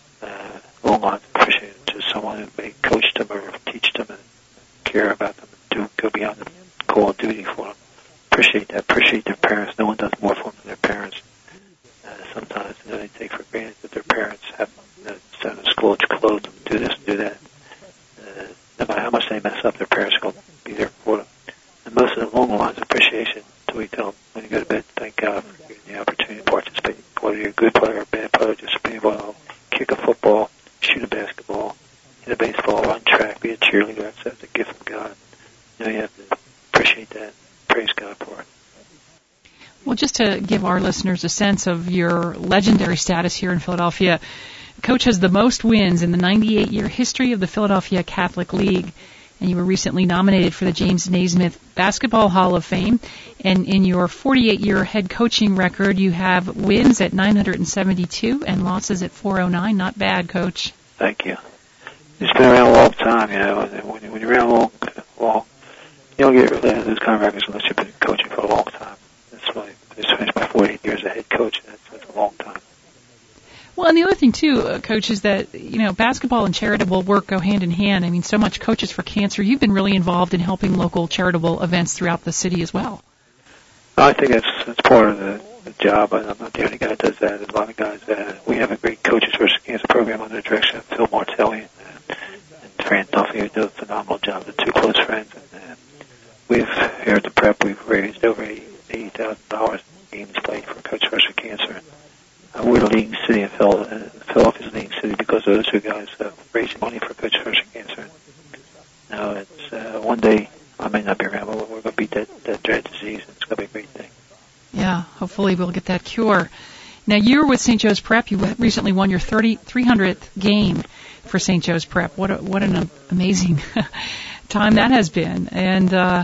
Long on appreciate it to someone who may coach them or teach them and care about them and go beyond the call of duty for them. Appreciate that. Appreciate their parents. No one does more for them than their parents. Sometimes they take for granted that their parents have sent them to school to clothe them, do this, do that. No matter how much they mess up, their parents to give our listeners a sense of your legendary status here in Philadelphia, Coach has the most wins in the 98-year history of the Philadelphia Catholic League. And you were recently nominated for the James Naismith Basketball Hall of Fame. And in your 48-year head coaching record, you have wins at 972 and losses at 409. Not bad, Coach. Thank you. It's been around a long time, you know. And when you're around long, you don't get really those kind of records unless you've been coaching for a long time. I just finished my 48 years as head coach, and that's a long time. Well, and the other thing, too, Coach, is that, you know, basketball and charitable work go hand in hand. I mean, so much Coaches for Cancer. You've been really involved in helping local charitable events throughout the city as well. I think that's part of the job. I'm not the only guy that does that. There's a lot of guys that we have a great Coaches versus Cancer program under the direction of Phil Martelli and Fran Duffy, who do a phenomenal job. They're two close friends. And we've, here at the Prep, we've raised over $80,000 in games played for Coaches versus Cancer. We're the leading city in Philadelphia's the leading city because of those two guys raising money for Coaches versus Cancer. Now, it's one day I may not be around, but we're going to beat that dread disease, and it's going to be a great thing. Yeah, hopefully we'll get that cure. Now, you were with St. Joe's Prep. You recently won your 300th game for St. Joe's Prep. What an amazing time that has been. And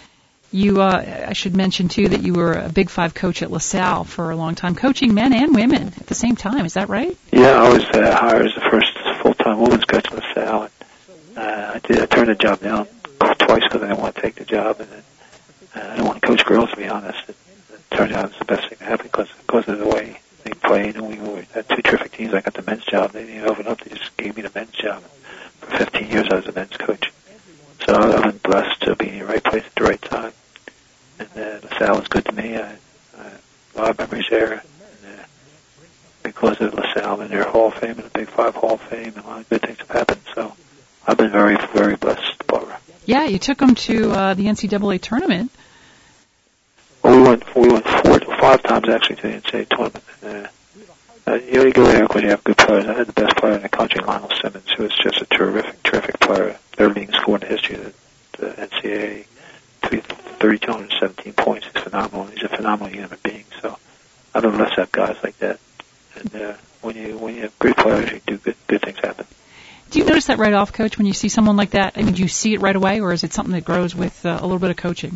I should mention, too, that you were a Big Five coach at LaSalle for a long time, coaching men and women at the same time. Is that right? Yeah, I was hired as the first full-time women's coach at LaSalle. I turned the job down twice because I didn't want to take the job, and then I didn't want to coach girls, to be honest. It turned out it's the best thing to happen because of the way they played, and we had two terrific teams. I got the men's job. They didn't open up. They just gave me the men's job. For 15 years, I was a men's coach. So I've been blessed to be in the right place at the right time. And LaSalle was good to me. I a lot of memories there. And, because of LaSalle and their Hall of Fame and the Big Five Hall of Fame, and a lot of good things have happened. So I've been very, very blessed, Barbara. Yeah, you took them to the NCAA tournament. Well, we went 4 to 5 times actually to the NCAA tournament. You only go there because you have good players. I had the best player in the country, Lionel Simmons, who was just a terrific player. Third leading scorer in the history of the NCAA. 217 points. He's phenomenal. He's a phenomenal human being. So I've been blessed to have guys like that. And when you have great players, you do good things happen. Do you notice that right off, Coach, when you see someone like that? I mean, do you see it right away, or is it something that grows with a little bit of coaching?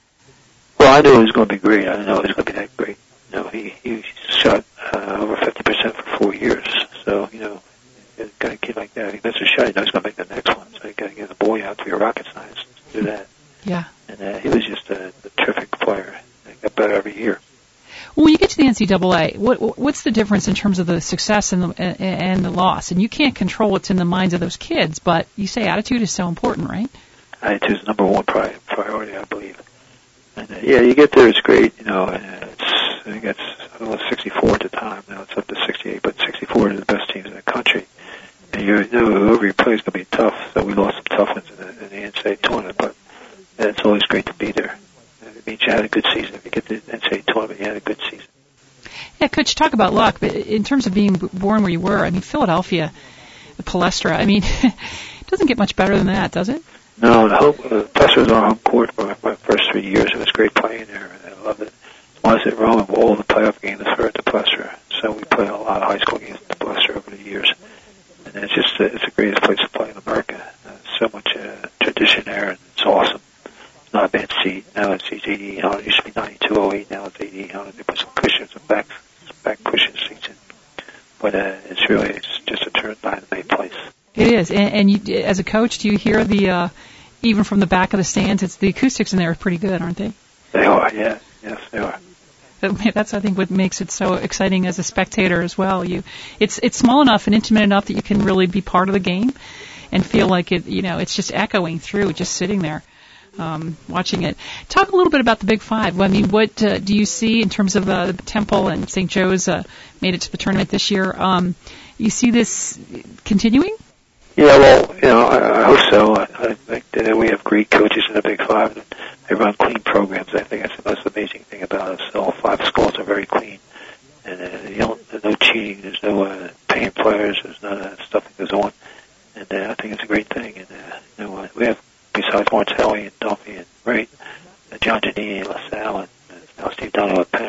Well, I knew he was going to be great. I didn't know he was going to be that great. You know, he shot over 50% for 4 years. So, you know, you got a kid like that. He misses a shot, he knows he's going to make the next one. So you got to get the boy out to be a rocket scientist to do that. Yeah. And he was just a terrific player. He got better every year. Well, when you get to the NCAA, what's the difference in terms of the success and the loss? And you can't control what's in the minds of those kids, but you say attitude is so important, right? Attitude is number one priority, I believe. And yeah, you get there, it's great. You know, I think it's 64 at the time. Now it's up to 68, but 64 is the best teams in the country. And you know whoever you play is going to be tough. So we lost some tough ones in the NCAA tournament, but it's always great to be there. It means you had a good season. If you get to the NCAA tournament, you had a good season. Yeah, Coach, talk about luck, but in terms of being born where you were, I mean, Philadelphia, Palestra, I mean, it doesn't get much better than that, does it? No, Palestra was our home court for my first 3 years. It was great playing there, and I loved it. When I was at Rome, all the playoff games were at the Palestra, so we played a lot of high school games at the Palestra over the years. And it's just it's the greatest place to play in America. So much tradition there, and it's awesome. It's not a bad seat. Now it's 8,800. It used to be 9,208. Now it's 8,800. They put some cushions and back cushion seats in. But it's just a dynamite place. It is. And you, as a coach, do you hear the even from the back of the stands? The acoustics in there are pretty good, aren't they? They are. Yeah. Yes, they are. That's, I think, what makes it so exciting as a spectator as well. It's small enough and intimate enough that you can really be part of the game and feel like it. You know, it's just echoing through, just sitting there, watching it. Talk a little bit about the Big Five. I mean, what do you see in terms of the Temple and St. Joe's made it to the tournament this year? You see this continuing? Yeah, well, you know, I hope so. I think that we have great coaches in the Big Five. And they run clean programs. I think that's the most amazing thing about us. All 5 schools are very clean. And there's no cheating. There's no paying players. There's none of that stuff that goes on. And I think it's a great thing. And we have, besides Martelli and Duffy and Wright, John Janini and LaSalle and now Steve Donovan at Penn, very good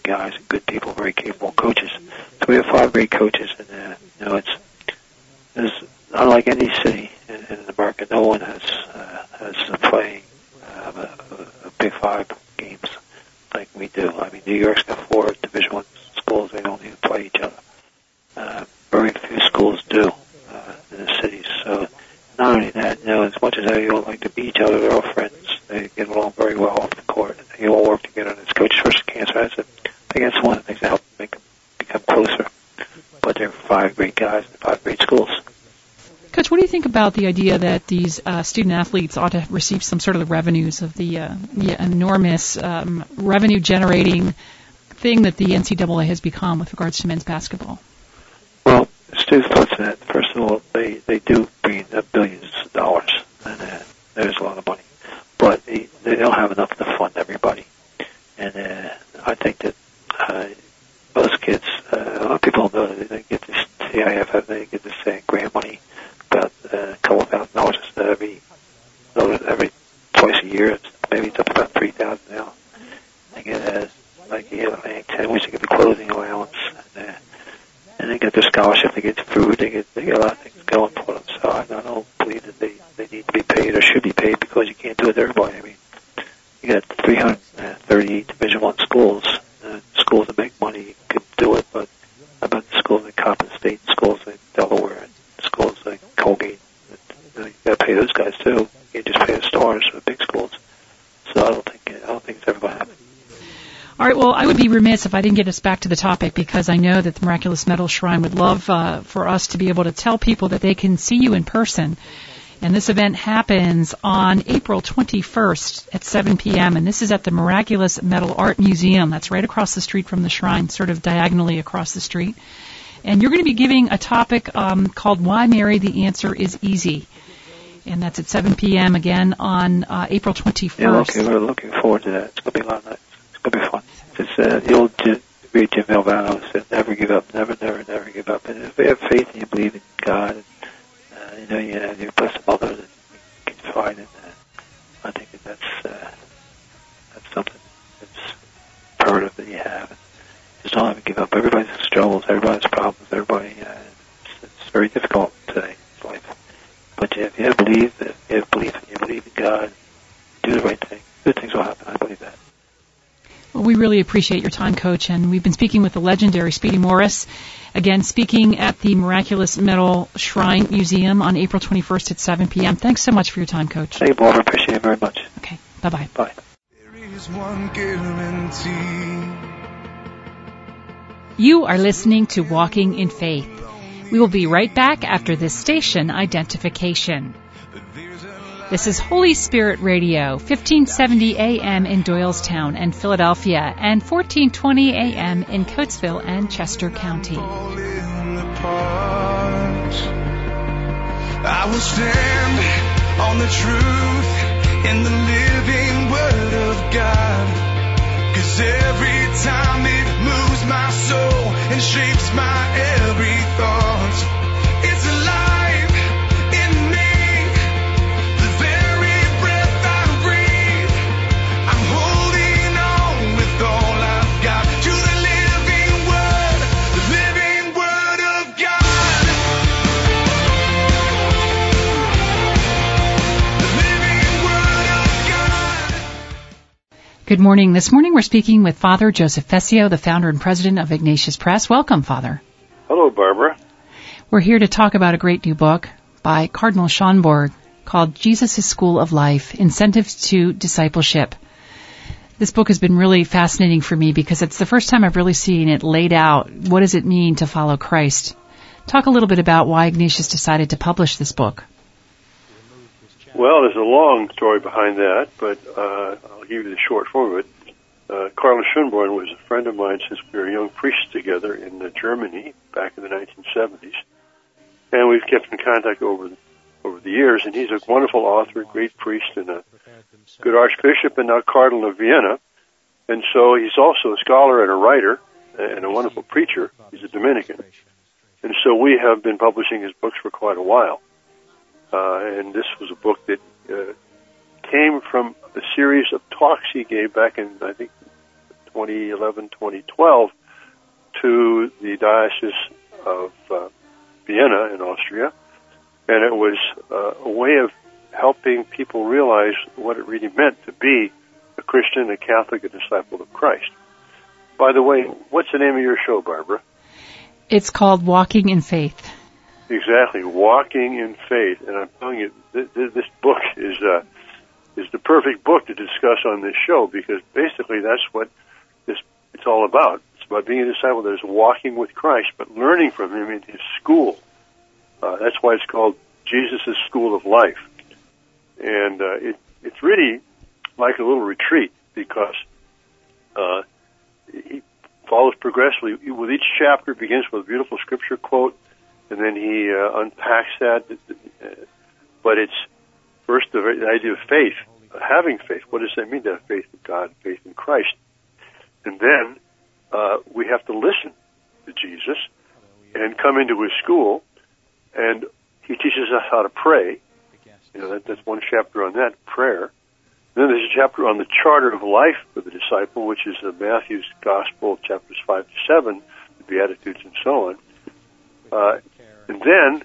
guys and good people, very capable coaches. So we have 5 great coaches, and it's unlike any city in America. No one has playing a Big 5 games like we do. I mean, New York's got 4 Division I schools. They don't even play each other. Very few schools do in the cities. So not only that, as much as they all like to beat each other, they're all friends. They get along very well off the court. They all work together. And as Coach versus Cancer, I think that's one of the things that helps make them become closer. But they're 5 great guys and 5 great schools. Coach, what do you think about the idea that these student-athletes ought to receive some sort of the revenues of the enormous revenue-generating thing that the NCAA has become with regards to men's basketball? Well, Stu's thoughts on that. First of all, they do bring in billions of dollars, and there's a lot of money. But they don't have enough to fund everybody. And I think that most kids, a lot of people know that they get this CIF, they get this grant money, about a couple $1,000 every twice a year. Maybe it's up about $3,000 now. They get like 10 weeks. They get the clothing allowance, and they get their scholarship. They get food. They get a lot of things going for them. So I don't believe that they need to be paid or should be paid, because you can't do it to everybody. I mean, you got 338 Division I schools. Schools that make money could do it, but how about the schools like Coppin State, schools like Delaware, and schools like Colgate? You got to pay those guys too. You can't just pay the stars for the big schools. So I don't think it's ever going to happen. All right, well, I would be remiss if I didn't get us back to the topic, because I know that the Miraculous Metal Shrine would love for us to be able to tell people that they can see you in person. And this event happens on April 21st at 7 p.m., and this is at the Miraculous Metal Art Museum. That's right across the street from the shrine, sort of diagonally across the street. And you're going to be giving a topic called Why Marry the Answer is Easy. And that's at 7 p.m. again on April 21st. Yeah, okay, we're looking forward to that. It's going to be a lot of nights. It's going to be fun. It's the old great Jim Valvano said, never give up, never give up. And if you have faith and you believe in God, and you bless the mother that you can find it, I think that's something that's imperative that you have. And just don't ever give up. Everybody struggles, everybody has problems, it's very difficult today in life. But if you have belief, and you believe in God, do the right thing, good things will happen. I believe that. Well, we really appreciate your time, Coach, and we've been speaking with the legendary Speedy Morris, again, speaking at the Miraculous Metal Shrine Museum on April 21st at 7 p.m. Thanks so much for your time, Coach. Thank you, Barbara. Appreciate it very much. Okay, bye-bye. Bye. There is one guarantee. You are listening to Walking in Faith. We will be right back after this station identification. This is Holy Spirit Radio, 1570 AM in Doylestown and Philadelphia, and 1420 AM in Coatesville and Chester County. I will stand on the truth in the living Word of God, 'cause every time it moves my soul and shapes my every thought, it's alive in me. The very breath I breathe, I'm holding on with all I've got to the living Word of God. The living Word of God. Good morning. This morning we're speaking with Father Joseph Fessio, the founder and president of Ignatius Press. Welcome, Father. Hello, Barbara. We're here to talk about a great new book by Cardinal Schonborg called Jesus' School of Life, Incentives to Discipleship. This book has been really fascinating for me because it's the first time I've really seen it laid out. What does it mean to follow Christ? Talk a little bit about why Ignatius decided to publish this book. Well, there's a long story behind that, but I'll give you the short form of it. Cardinal Schönborn was a friend of mine since we were young priests together in Germany back in the 1970s, and we've kept in contact over the years. And he's a wonderful author, a great priest, and a good archbishop, and now Cardinal of Vienna. And so he's also a scholar and a writer and a wonderful preacher. He's a Dominican, and so we have been publishing his books for quite a while. And this was a book that came from a series of talks he gave back in, I think, 2011, 2012 to the Diocese of Vienna in Austria, and it was a way of helping people realize what it really meant to be a Christian, a Catholic, a disciple of Christ. By the way, what's the name of your show, Barbara? It's called Walking in Faith. Exactly, Walking in Faith. And I'm telling you, this book is the perfect book to discuss on this show, because basically that's what it's all about. It's about being a disciple that is walking with Christ, but learning from him in his school. That's why it's called Jesus' School of Life. And it's really like a little retreat, because he follows progressively. With each chapter, it begins with a beautiful scripture quote, and then he unpacks that. But it's first the idea of faith, having faith. What does that mean to have faith in God, faith in Christ? And then we have to listen to Jesus and come into his school, and he teaches us how to pray. You know, that's one chapter on that, prayer. Then there's a chapter on the charter of life for the disciple, which is Matthew's Gospel, chapters 5 to 7, the Beatitudes and so on. And then,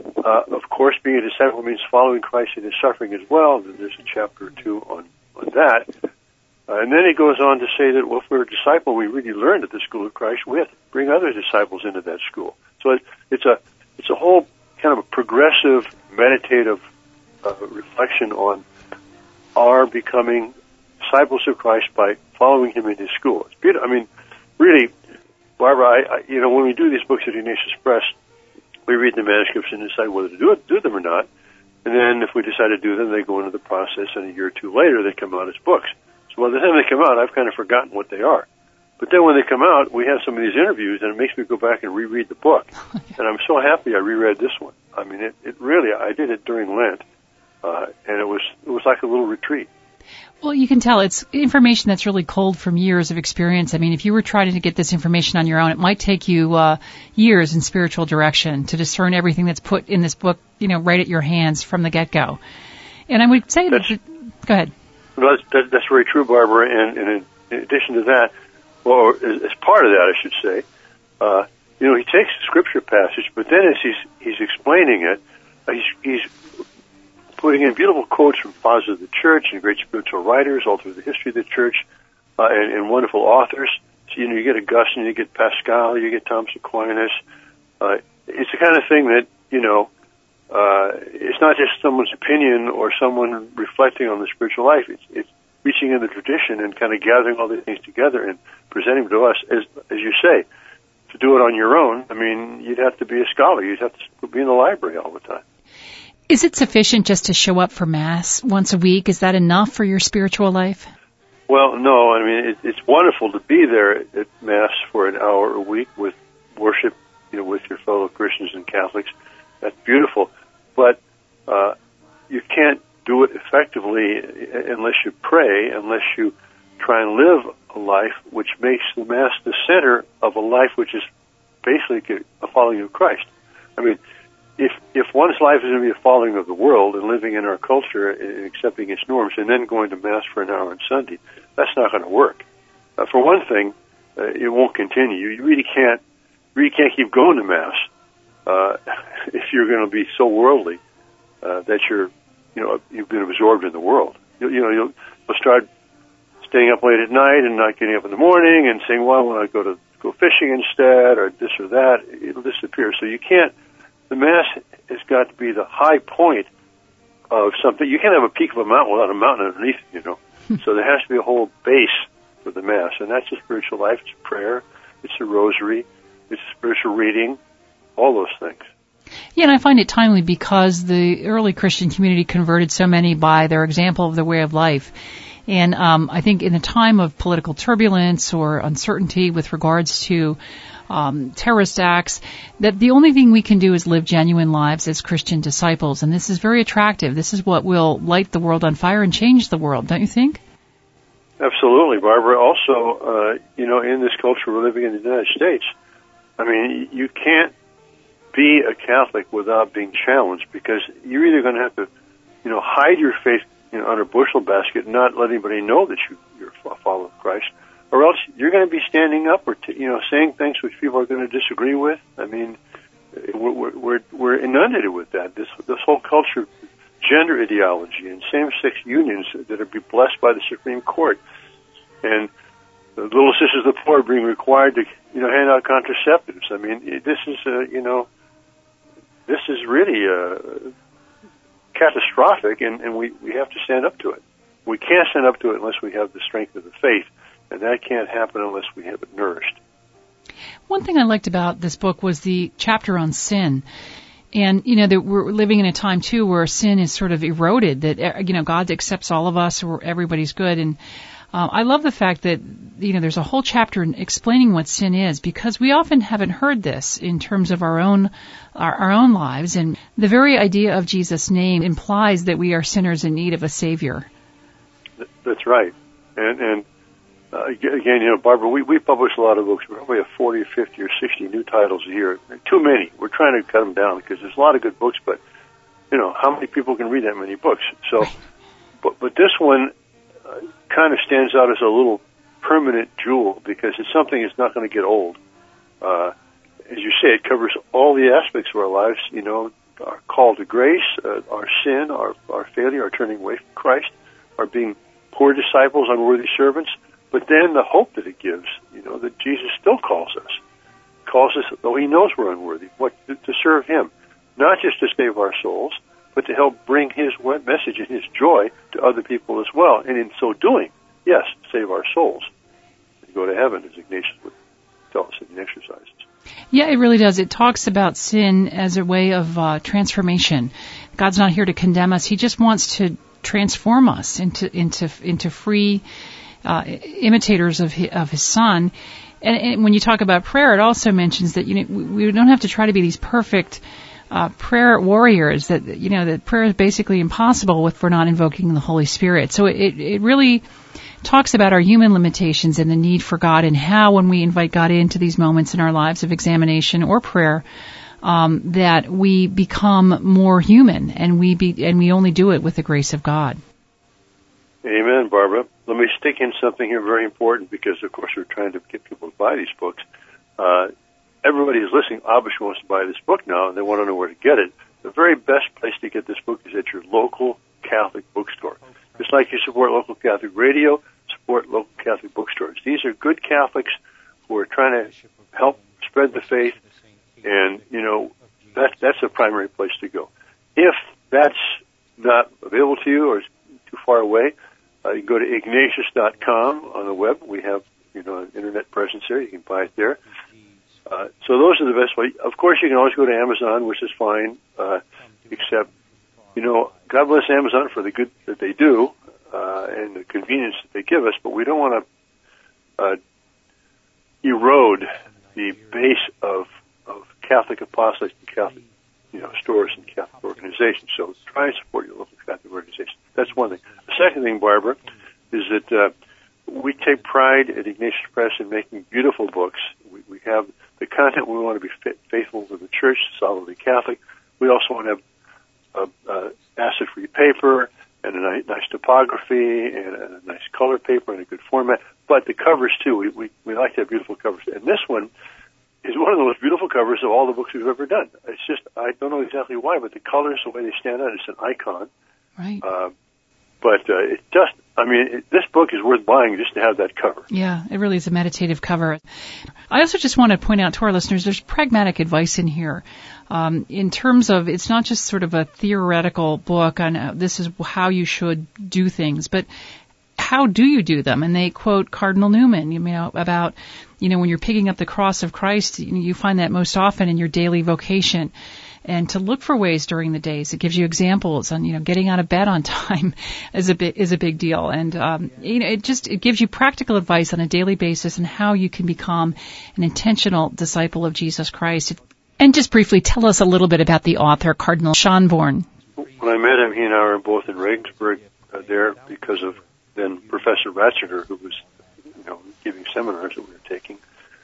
of course, being a disciple means following Christ in his suffering as well. There's a chapter or two on that. And then he goes on to say that, well, if we're a disciple, we really learned at the school of Christ, we have to bring other disciples into that school. So it's a whole kind of a progressive, meditative reflection on our becoming disciples of Christ by following him in his school. It's beautiful. I mean, really, Barbara, when we do these books at Ignatius Press, we read the manuscripts and decide whether to do them or not. And then if we decide to do them, they go into the process, and a year or two later, they come out as books. So by the time they come out, I've kind of forgotten what they are. But then when they come out, we have some of these interviews, and it makes me go back and reread the book. And I'm so happy I reread this one. I mean, it really, I did it during Lent, and it was like a little retreat. Well, you can tell it's information that's really culled from years of experience. I mean, if you were trying to get this information on your own, it might take you years in spiritual direction to discern everything that's put in this book, right at your hands from the get-go. And I would say go ahead. Well, that's very true, Barbara. And in addition to that, or as part of that, I should say, he takes a scripture passage, but then as he's explaining it, he's putting in beautiful quotes from fathers of the church and great spiritual writers all through the history of the church, and wonderful authors. So, you get Augustine, you get Pascal, you get Thomas Aquinas. It's the kind of thing that, it's not just someone's opinion or someone reflecting on the spiritual life. It's reaching in the tradition and kind of gathering all these things together and presenting them to us, as you say. To do it on your own, I mean, you'd have to be a scholar. You'd have to be in the library all the time. Is it sufficient just to show up for Mass once a week? Is that enough for your spiritual life? Well, no. I mean, it's wonderful to be there at Mass for an hour a week with worship, with your fellow Christians and Catholics. That's beautiful. But you can't do it effectively unless you pray, unless you try and live a life which makes the Mass the center of a life which is basically a following of Christ. I mean, if one's life is going to be a following of the world and living in our culture and accepting its norms and then going to Mass for an hour on Sunday, that's not going to work. For one thing, it won't continue. You really can't keep going to Mass if you're going to be so worldly that you've been absorbed in the world. You'll start staying up late at night and not getting up in the morning and saying, well, I want to go fishing instead, or this or that. It'll disappear. So you can't. The Mass has got to be the high point of something. You can't have a peak of a mountain without a mountain underneath it, So there has to be a whole base for the Mass, and that's the spiritual life. It's prayer, it's the rosary, it's spiritual reading, all those things. Yeah, and I find it timely because the early Christian community converted so many by their example of the way of life. And I think in a time of political turbulence or uncertainty with regards to terrorist acts, that the only thing we can do is live genuine lives as Christian disciples. And this is very attractive. This is what will light the world on fire and change the world, don't you think? Absolutely, Barbara. Also, in this culture we're living in the United States, I mean, you can't be a Catholic without being challenged, because you're either going to have to, hide your faith under a bushel basket and not let anybody know that you're a follower of Christ, or else you're going to be standing up or saying things which people are going to disagree with. I mean, we're inundated with that. This whole culture, gender ideology, and same-sex unions that are be blessed by the Supreme Court, and the Little Sisters of the Poor being required to hand out contraceptives. I mean, this is really catastrophic, and we have to stand up to it. We can't stand up to it unless we have the strength of the faith, and that can't happen unless we have it nourished. One thing I liked about this book was the chapter on sin. And, that we're living in a time, too, where sin is sort of eroded, that, God accepts all of us, or everybody's good. And I love the fact that, there's a whole chapter explaining what sin is, because we often haven't heard this in terms of our own lives. And the very idea of Jesus' name implies that we are sinners in need of a Savior. That's right. And again, Barbara, we publish a lot of books. We probably have 40 or 50 or 60 new titles a year. Too many. We're trying to cut them down because there's a lot of good books, but, how many people can read that many books? So, but this one kind of stands out as a little permanent jewel because it's something that's not going to get old. As you say, it covers all the aspects of our lives, our call to grace, our sin, our failure, our turning away from Christ, our being poor disciples, unworthy servants, but then the hope that it gives, that Jesus still calls us, though he knows we're unworthy, to serve him, not just to save our souls, but to help bring his message and his joy to other people as well. And in so doing, yes, save our souls and go to heaven, as Ignatius would tell us in the exercises. Yeah, it really does. It talks about sin as a way of transformation. God's not here to condemn us. He just wants to transform us into free imitators of his Son. And when you talk about prayer, it also mentions that we don't have to try to be these perfect prayer warriors. That prayer is basically impossible if we're not invoking the Holy Spirit. So it really talks about our human limitations and the need for God, and how when we invite God into these moments in our lives of examination or prayer, that we become more human, and we only do it with the grace of God. Amen, Barbara. Let me stick in something here very important, because of course we're trying to get people to buy these books. Everybody who's listening obviously wants to buy this book now, and they want to know where to get it. The very best place to get this book is at your local Catholic bookstore. Just like you support local Catholic radio, support local Catholic bookstores. These are good Catholics who are trying to help spread the faith, and, that's the primary place to go. If that's not available to you or too far away, you can go to Ignatius.com on the web. We have, an internet presence there. You can buy it there. So those are the best way. Of course, you can always go to Amazon, which is fine, except, God bless Amazon for the good that they do and the convenience that they give us, but we don't want to erode the base of Catholic apostolates and Catholic stores and Catholic organizations. So try and support your local Catholic organization. That's one thing. The second thing, Barbara, is that we take pride at Ignatius Press in making beautiful books. We have the content. We want to be faithful to the Church, solidly Catholic. We also want to have acid-free paper and a nice typography and a nice color paper and a good format. But the covers, too, we like to have beautiful covers. And this one is one of the most beautiful covers of all the books we've ever done. It's just, I don't know exactly why, but the colors, the way they stand out, it's an icon. Right. But it just, this book is worth buying just to have that cover. Yeah, it really is a meditative cover. I also just want to point out to our listeners, there's pragmatic advice in here. In terms of, it's not just sort of a theoretical book on this is how you should do things, but how do you do them? And they quote Cardinal Newman, about, when you're picking up the cross of Christ, you find that most often in your daily vocation. And to look for ways during the days. It gives you examples on, getting out of bed on time is a big deal. And, it gives you practical advice on a daily basis on how you can become an intentional disciple of Jesus Christ. And just briefly tell us a little bit about the author, Cardinal Schönborn. When I met him, he and I were both in Regensburg there because of then Professor Ratzinger, who was, giving seminars that we were taking.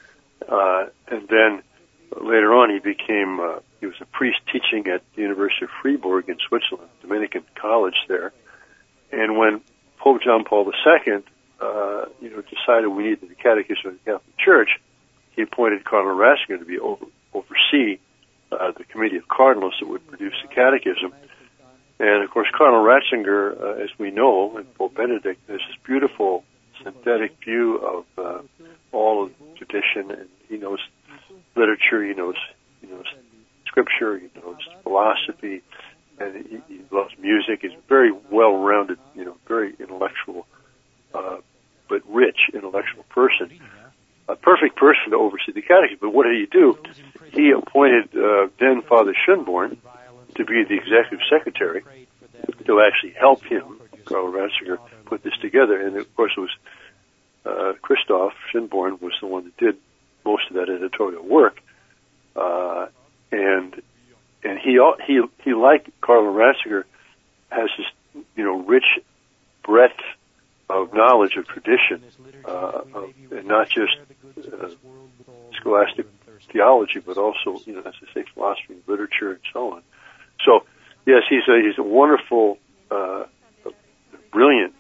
And then later on, he was a priest teaching at the University of Freiburg in Switzerland, Dominican college there. And when Pope John Paul II decided we needed the Catechism of the Catholic Church, he appointed Cardinal Ratzinger to oversee the committee of cardinals that would produce the Catechism. And of course, Cardinal Ratzinger, as we know, and Pope Benedict, has this beautiful synthetic view of all of tradition, and he knows literature, he knows scripture, he knows philosophy, and he loves music. He's a very well-rounded, very intellectual, but rich intellectual person. A perfect person to oversee the Catechism. But what did he do? He appointed then Father Schönborn to be the executive secretary to actually help him, Cardinal Ratzinger, put this together. And of course, it was Christoph Schönborn was the one that did most of that editorial work. And he like Cardinal Ratzinger, has this rich breadth of knowledge of tradition, and not just scholastic theology, but also, as I say, philosophy, literature, and so on. So, yes, he's a wonderful, brilliant,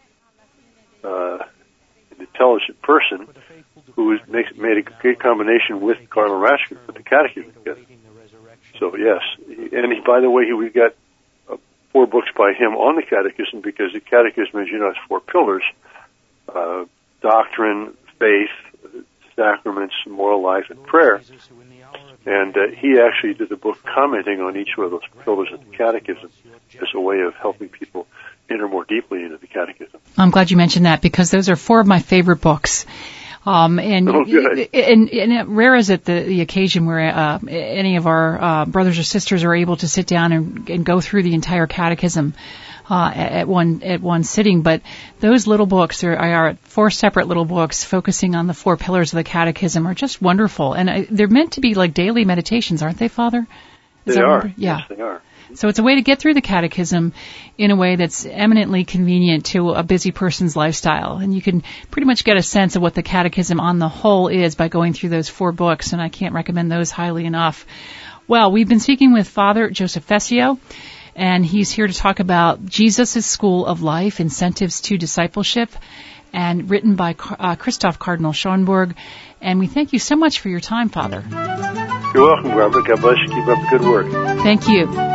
intelligent person who has made a great combination with Cardinal Ratzinger to put the Catechism together. So, yes, and by the way, we got 4 books by him on the Catechism, because the Catechism, as you know, has 4 pillars: doctrine, faith, sacraments, moral life, and prayer. And he actually did a book commenting on each one of those pillars of the Catechism as a way of helping people enter more deeply into the Catechism. I'm glad you mentioned that, because those are 4 of my favorite books. And rare is it the occasion where any of our brothers or sisters are able to sit down and go through the entire Catechism at one sitting. But those little books, there are 4 separate little books focusing on the 4 pillars of the Catechism, are just wonderful. And they're meant to be like daily meditations, aren't they, Father? They are. Yeah. Yes, they are. So it's a way to get through the Catechism in a way that's eminently convenient to a busy person's lifestyle. And you can pretty much get a sense of what the Catechism on the whole is by going through those 4 books, and I can't recommend those highly enough. Well, we've been speaking with Father Joseph Fessio, and he's here to talk about Jesus' School of Life, Incentives to Discipleship, and written by Christoph Cardinal Schönborn. And we thank you so much for your time, Father. You're welcome, Robert. God bless you. Keep up the good work. Thank you.